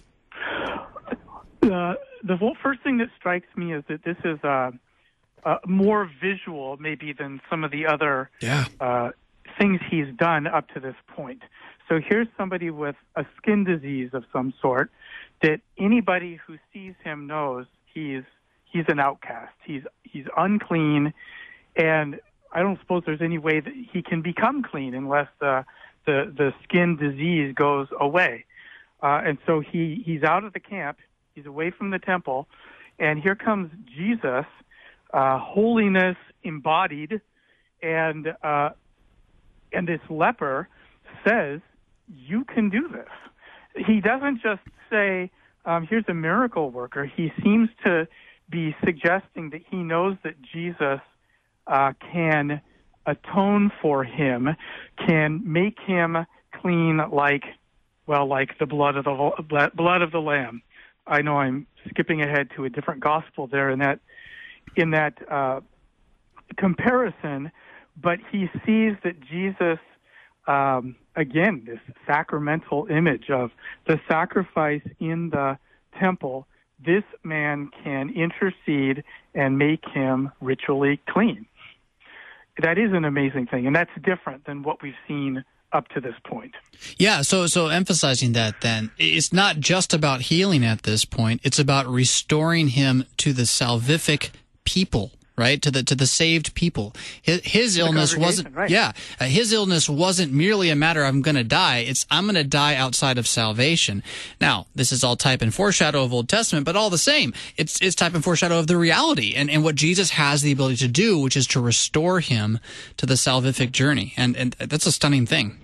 Uh, the whole first thing that strikes me is that this is uh, uh, more visual, maybe, than some of the other yeah. uh, things he's done up to this point. So here's somebody with a skin disease of some sort that anybody who sees him knows he's He's an outcast. He's he's unclean, and I don't suppose there's any way that he can become clean unless the the, the skin disease goes away. Uh, and so he, he's out of the camp. He's away from the temple, and here comes Jesus, uh, holiness embodied, and uh, and this leper says, "You can do this." He doesn't just say, um, "Here's a miracle worker." He seems to be suggesting that he knows that Jesus uh, can atone for him, can make him clean like, well, like the blood of the blood of the Lamb. I know I'm skipping ahead to a different gospel there in that in that uh, comparison, but he sees that Jesus, um, again, this sacramental image of the sacrifice in the temple. This man can intercede and make him ritually clean. That is an amazing thing, and that's different than what we've seen up to this point. Yeah, so so emphasizing that then, it's not just about healing at this point, it's about restoring him to the salvific people right? To the to the saved people. His, his illness wasn't, right. yeah, uh, his illness wasn't merely a matter of I'm going to die. It's I'm going to die outside of salvation. Now, this is all type and foreshadow of Old Testament, but all the same, it's it's type and foreshadow of the reality and, and what Jesus has the ability to do, which is to restore him to the salvific journey. And and that's a stunning thing.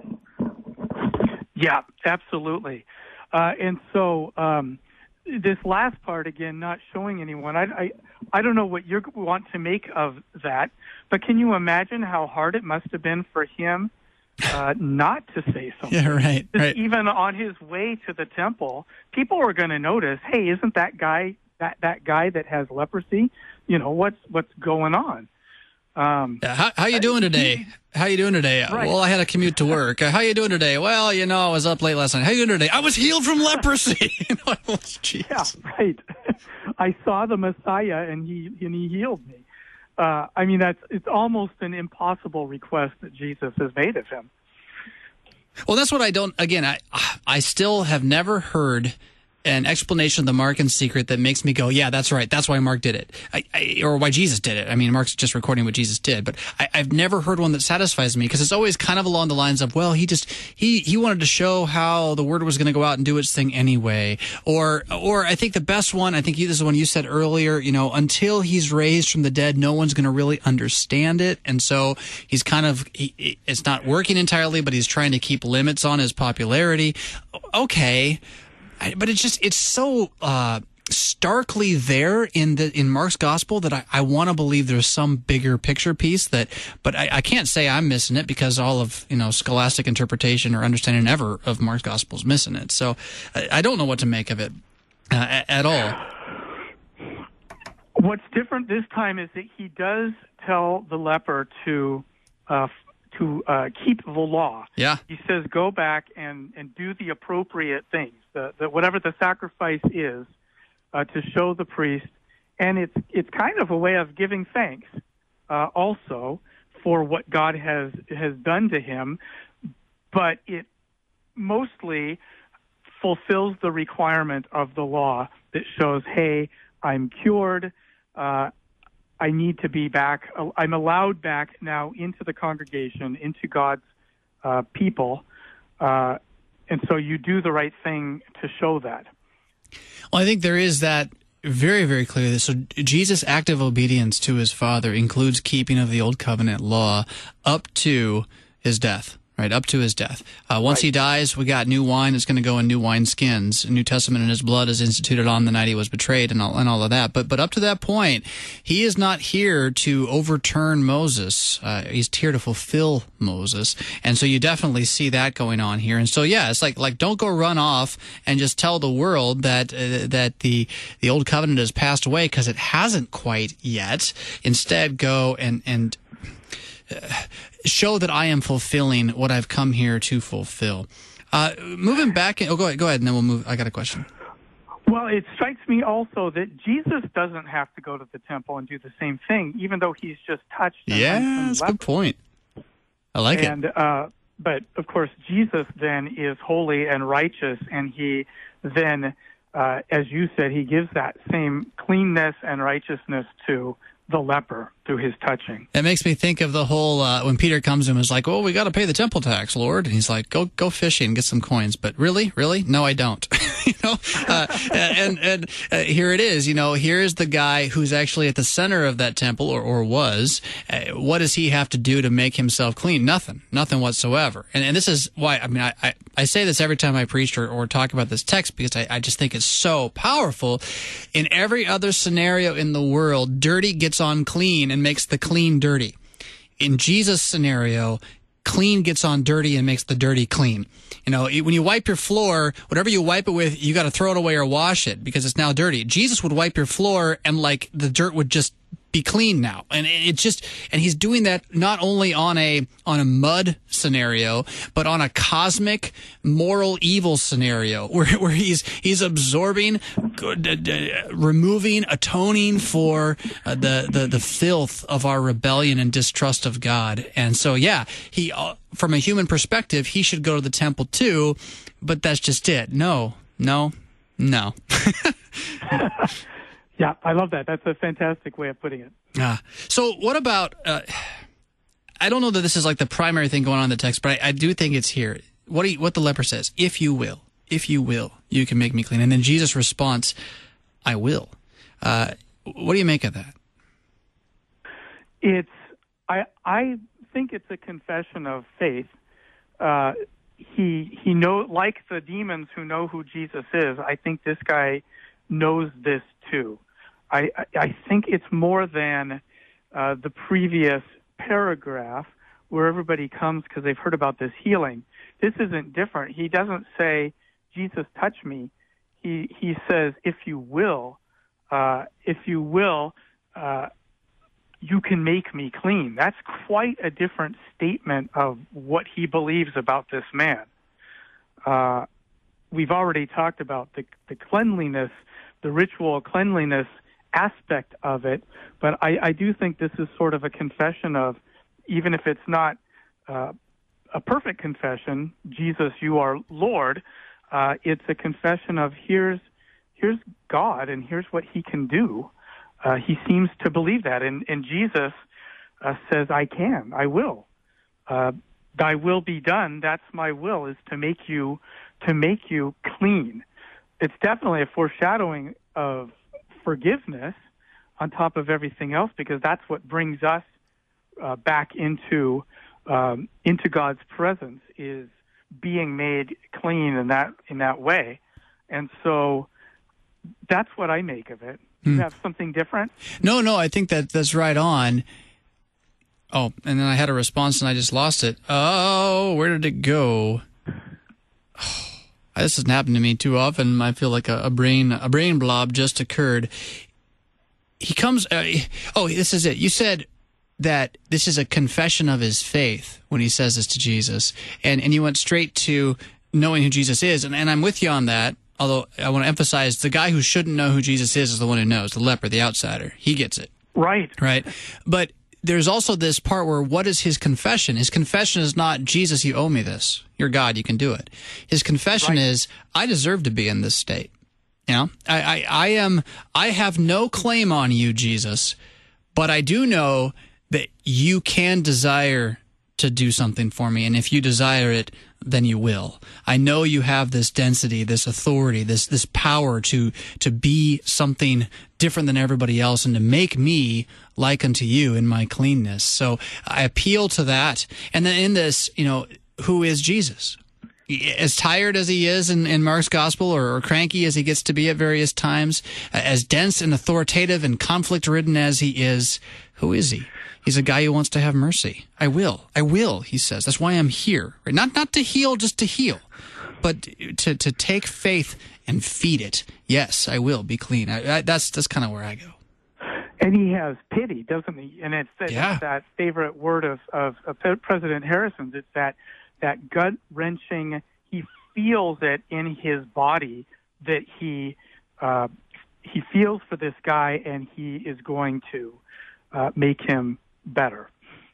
Yeah, absolutely. Uh, and so um, this last part, again, not showing anyone, I, I, I don't know what you want to make of that, but can you imagine how hard it must have been for him uh, not to say something? Yeah, right, Just right. Even on his way to the temple, people were going to notice, hey, isn't that guy that, that guy that has leprosy? You know, what's what's going on? Um, Yeah, how how you doing today? How you doing today? Right. Well, I had a commute to work. Uh, how you doing today? Well, you know, I was up late last night. How you doing today? I was healed from leprosy. You know, I was, geez. Yeah, right. I saw the Messiah, and he and he healed me. Uh, I mean, that's it's almost an impossible request that Jesus has made of him. Well, that's what I don't. Again, I I still have never heard an explanation of the Markan secret that makes me go, yeah, that's right. That's why Mark did it, I, I, or why Jesus did it. I mean, Mark's just recording what Jesus did, but I, I've never heard one that satisfies me because it's always kind of along the lines of, well, he just he he wanted to show how the word was going to go out and do its thing anyway, or or I think the best one, I think you, this is the one you said earlier. You know, until he's raised from the dead, no one's going to really understand it, and so he's kind of he, it's not working entirely, but he's trying to keep limits on his popularity. Okay. I, but it's just, it's so uh, starkly there in the in Mark's gospel that I, I want to believe there's some bigger picture piece that, but I, I can't say I'm missing it because all of, you know, scholastic interpretation or understanding ever of Mark's gospel is missing it. So I, I don't know what to make of it uh, at, at all. What's different this time is that he does tell the leper to uh, to uh, keep the law. Yeah. He says, go back and, and do the appropriate things, the, the, whatever the sacrifice is, uh, to show the priest. And it's it's kind of a way of giving thanks uh, also for what God has, has done to him. But it mostly fulfills the requirement of the law that shows, hey, I'm cured, uh, I need to be back. I'm allowed back now into the congregation, into God's uh, people. Uh, and so you do the right thing to show that. Well, I think there is that very, very clearly. So Jesus' active obedience to his Father includes keeping of the Old Covenant law up to his death. Right, up to his death. Uh, once right. he dies, we got new wine. It's going to go in new wine skins. A New Testament in his blood is instituted on the night he was betrayed, and all and all of that. But but up to that point, he is not here to overturn Moses. Uh, he's here to fulfill Moses, and so you definitely see that going on here. And so yeah, it's like like don't go run off and just tell the world that uh, that the the old covenant has passed away, because it hasn't quite yet. Instead, go and and. Uh, show that I am fulfilling what I've come here to fulfill. Uh, moving back, in, oh, go ahead, go ahead, and then we'll move. I got a question. Well, it strikes me also that Jesus doesn't have to go to the temple and do the same thing, even though he's just touched. Yeah, that's a good point. I like and, it. Uh, but of course, Jesus then is holy and righteous, and he then, uh, as you said, he gives that same cleanness and righteousness to the leper through his touching. It makes me think of the whole, uh, when Peter comes to him and is like, well, we got to pay the temple tax, Lord. And he's like, go go fishing and get some coins. But really? Really? No, I don't. you know? Uh, and and uh, here it is. You know, here's the guy who's actually at the center of that temple, or, or was. Uh, what does he have to do to make himself clean? Nothing. Nothing whatsoever. And and this is why, I mean, I, I, I say this every time I preach or, or talk about this text, because I, I just think it's so powerful. In every other scenario in the world, dirty gets on clean and makes the clean dirty. In Jesus' scenario, clean gets on dirty and makes the dirty clean. You know, when you wipe your floor, whatever you wipe it with, you got to throw it away or wash it because it's now dirty. Jesus would wipe your floor and like the dirt would just be clean now. And it just, and he's doing that not only on a, on a mud scenario, but on a cosmic moral evil scenario where, where he's, he's absorbing, uh, uh, removing, atoning for uh, the, the, the filth of our rebellion and distrust of God. And so, yeah, he, uh, from a human perspective, he should go to the temple too, but that's just it. No, no, no. Yeah, I love that. That's a fantastic way of putting it. Ah. So what about, uh, I don't know that this is like the primary thing going on in the text, but I, I do think it's here. What do you, what the leper says, if you will, if you will, you can make me clean. And then Jesus' response, I will. Uh, what do you make of that? It's, I, I think it's a confession of faith. Uh, he, he know, like the demons who know who Jesus is, I think this guy knows this too. I, I, I think it's more than uh, the previous paragraph where everybody comes because they've heard about this healing. This isn't different. He doesn't say, Jesus, touch me. He he says, if you will, uh, if you will, uh, you can make me clean. That's quite a different statement of what he believes about this man. Uh, we've already talked about the, the cleanliness, the ritual cleanliness aspect of it, but I, I do think this is sort of a confession of, even if it's not uh, a perfect confession, Jesus, you are Lord, uh, it's a confession of here's here's God and here's what he can do. Uh, he seems to believe that, and, and Jesus uh, says, I can, I will. Uh, Thy will be done, that's my will, is to make you to make you clean. It's definitely a foreshadowing of forgiveness on top of everything else, because that's what brings us uh, back into um, into God's presence, is being made clean in that in that way. And so that's what I make of it. Do you Hmm. have something different? No, no, I think that that's right on. Oh, and then I had a response and I just lost it. Oh, where did it go? Oh, this doesn't happen to me too often. I feel like a, a brain a brain blob just occurred. He comes. Uh, oh, this is it. You said that this is a confession of his faith when he says this to Jesus, and and you went straight to knowing who Jesus is, and, and I'm with you on that. Although I want to emphasize, the guy who shouldn't know who Jesus is is the one who knows, the leper, the outsider. He gets it. Right. Right. But there's also this part where, what is his confession? His confession is not, Jesus, you owe me this. You're God, you can do it. His confession Right. is, I deserve to be in this state. You know, I, I, I am, I have no claim on you, Jesus, but I do know that you can desire to do something for me, and if you desire it, then you will. I know you have this density, this authority, this this power to to be something different than everybody else and to make me like unto you in my cleanness. So I appeal to that. And then in this, you know, who is Jesus? As tired as he is in, in Mark's gospel, or, or cranky as he gets to be at various times, as dense and authoritative and conflict-ridden as he is, who is he? He's a guy who wants to have mercy. I will. I will, he says. That's why I'm here. Right? Not not to heal just to heal, but to to take faith and feed it. Yes, I will be clean. I, I, that's that's kind of where I go. And he has pity, doesn't he? And it's that, Yeah. that favorite word of, of, of President Harrison's. It's that, that gut-wrenching, he feels it in his body that he uh, he feels for this guy, and he is going to uh, make him better.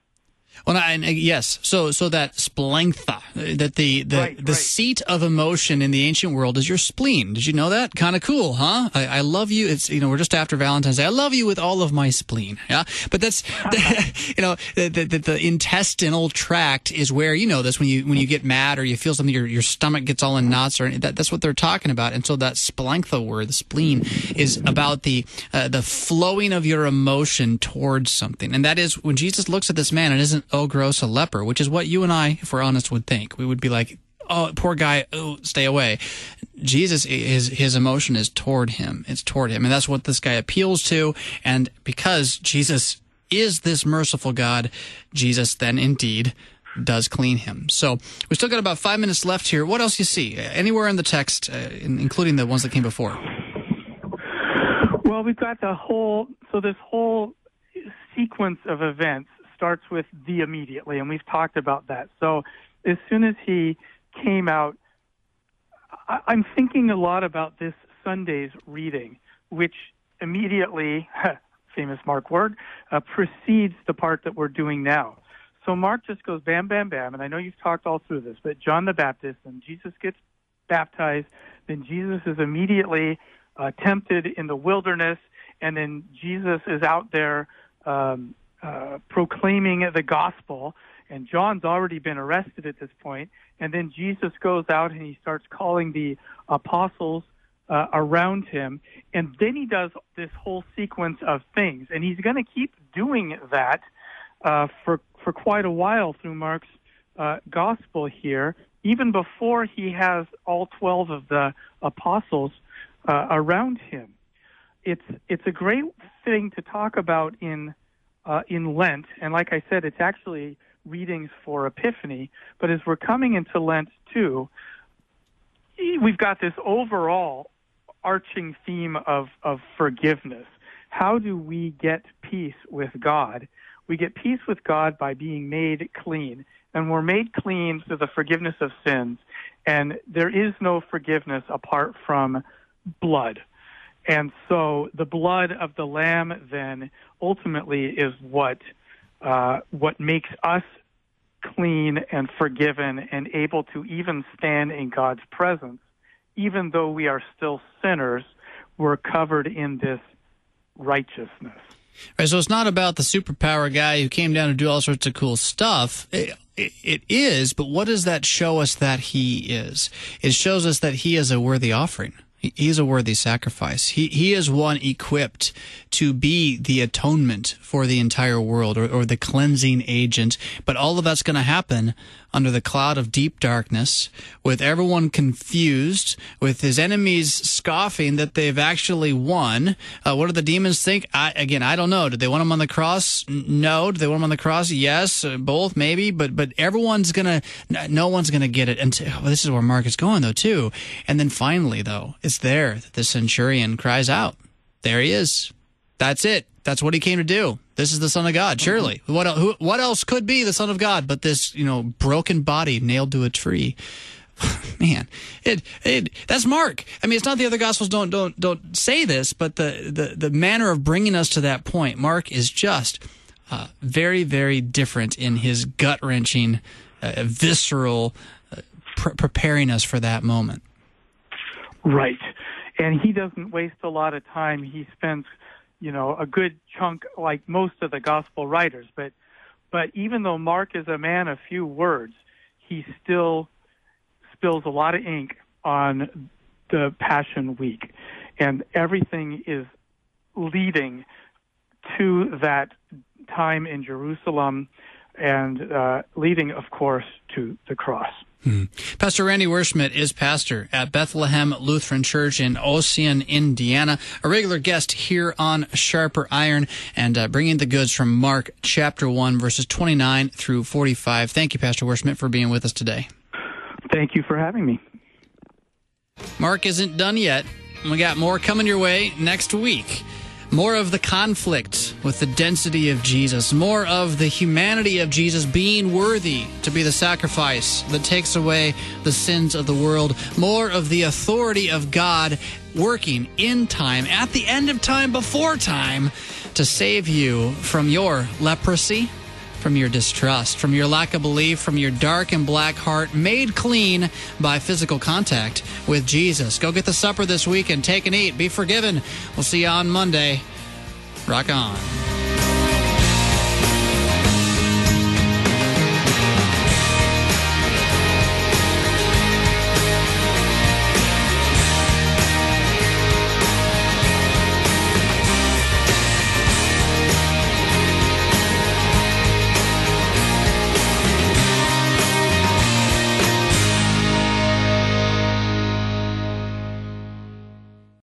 Well, and, uh, yes. So, so that splengtha, that the the, Right, the right. seat of emotion in the ancient world is your spleen. Did you know that? Kind of cool, huh? I, I love you. It's, you know, we're just after Valentine's Day. I love you with all of my spleen. Yeah, but that's you know the, the the the intestinal tract is where, you know, this when you when you get mad or you feel something, your your stomach gets all in knots, or that, that's what they're talking about. And so that splengtha word, the spleen, is about the uh, the flowing of your emotion towards something, and that is when Jesus looks at this man, it isn't, oh, gross, a leper, which is what you and I, if we're honest, would think. We would be like, oh, poor guy, oh, stay away. Jesus, his, his emotion is toward him. It's toward him. And that's what this guy appeals to. And because Jesus is this merciful God, Jesus then indeed does clean him. So we still got about five minutes left here. What else you see? Anywhere in the text, uh, in, including the ones that came before? Well, we've got the whole, so this whole sequence of events starts with the immediately, and we've talked about that. So as soon as he came out, I, I'm thinking a lot about this Sunday's reading, which immediately, famous Mark word, uh, precedes the part that we're doing now. So Mark just goes bam, bam, bam, and I know you've talked all through this, but John the Baptist, and Jesus gets baptized, then Jesus is immediately uh, tempted in the wilderness, and then Jesus is out there um, uh, proclaiming the gospel, and John's already been arrested at this point, and then Jesus goes out and he starts calling the apostles uh, around him, and then he does this whole sequence of things, and he's going to keep doing that uh, for for quite a while through Mark's uh, gospel here, even before he has all twelve of the apostles uh, around him. It's it's a great thing to talk about in uh, in Lent, and like I said, it's actually readings for Epiphany. But as we're coming into Lent too, we've got this overall arching theme of of forgiveness. How do we get peace with God? We get peace with God by being made clean, and we're made clean through the forgiveness of sins. And there is no forgiveness apart from blood. And so the blood of the Lamb then ultimately is what uh, what makes us clean and forgiven and able to even stand in God's presence. Even though we are still sinners, we're covered in this righteousness. Right, so it's not about the superpower guy who came down to do all sorts of cool stuff. It, it, it is, but what does that show us that he is? It shows us that he is a worthy offering. He is a worthy sacrifice. He he is one equipped to be the atonement for the entire world, or, or the cleansing agent. But all of that's going to happen under the cloud of deep darkness, with everyone confused, with his enemies scoffing that they've actually won. Uh, what do the demons think? I, again, I don't know. Did they want him on the cross? No. Did they want him on the cross? Yes. Uh, both, maybe. But but everyone's going to, no one's going to get it. Until, well, this is where Mark is going, though, too. And then finally, though, it's there that the centurion cries out. There he is. That's it. That's what he came to do. This is the Son of God, surely. What el- who, what else could be the Son of God but this, you know, broken body nailed to a tree? Man, it it that's Mark. I mean, it's not the other Gospels don't don't don't say this, but the the, the manner of bringing us to that point, Mark is just uh, very, very different in his gut-wrenching, uh, visceral, uh, pr- preparing us for that moment. Right. And he doesn't waste a lot of time. He spends, you know, a good chunk, like most of the gospel writers. But but even though Mark is a man of few words, he still spills a lot of ink on the Passion Week. And everything is leading to that time in Jerusalem and uh, leading, of course, to the cross. Hmm. Pastor Randy Werschmidt is pastor at Bethlehem Lutheran Church in Ossian, Indiana, a regular guest here on Sharper Iron, and uh, bringing the goods from Mark chapter one, verses twenty-nine through forty-five. Thank you, Pastor Werschmidt, for being with us today. Thank you for having me. Mark isn't done yet. We got more coming your way next week. More of the conflict with the density of Jesus. More of the humanity of Jesus being worthy to be the sacrifice that takes away the sins of the world. More of the authority of God working in time, at the end of time, before time, to save you from your leprosy, from your distrust, from your lack of belief, from your dark and black heart, made clean by physical contact with Jesus. Go get the supper this week and take and eat. Be forgiven. We'll see you on Monday. Rock on.